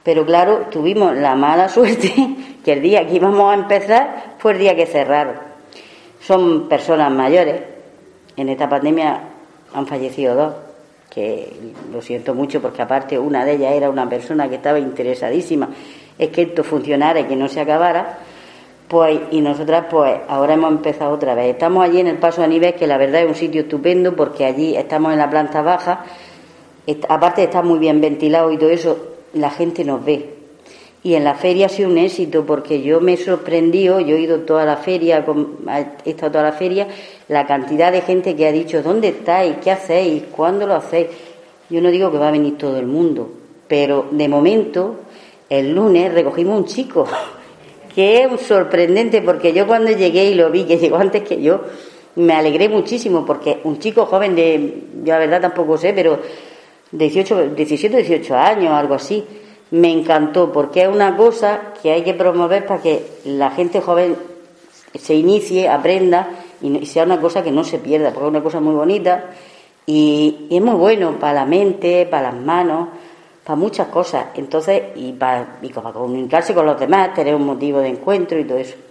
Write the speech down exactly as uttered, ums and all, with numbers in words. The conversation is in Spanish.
Pero claro, tuvimos la mala suerte que el día que íbamos a empezar fue el día que cerraron. Son personas mayores. En esta pandemia han fallecido dos, que lo siento mucho porque aparte una de ellas era una persona que estaba interesadísima es que esto funcionara y que no se acabara. Pues, y nosotras pues ahora hemos empezado otra vez. Estamos allí en el Paso de Anibes, que la verdad es un sitio estupendo porque allí estamos en la planta baja, aparte está muy bien ventilado y todo eso, la gente nos ve. Y en la feria ha sido un éxito porque yo me he sorprendido, yo he ido toda la feria, he estado toda la feria, la cantidad de gente que ha dicho, ¿dónde estáis? ¿Qué hacéis? ¿Cuándo lo hacéis? Yo no digo que va a venir todo el mundo, pero de momento el lunes recogimos un chico que es sorprendente porque yo cuando llegué y lo vi, que llegó antes que yo, me alegré muchísimo porque un chico joven de, yo la verdad tampoco sé, pero dieciocho, diecisiete, dieciocho años, algo así, me encantó porque es una cosa que hay que promover para que la gente joven se inicie, aprenda y sea una cosa que no se pierda, porque es una cosa muy bonita y, y es muy bueno para la mente, para las manos, para muchas cosas, entonces, y para, y para comunicarse con los demás, tener un motivo de encuentro y todo eso.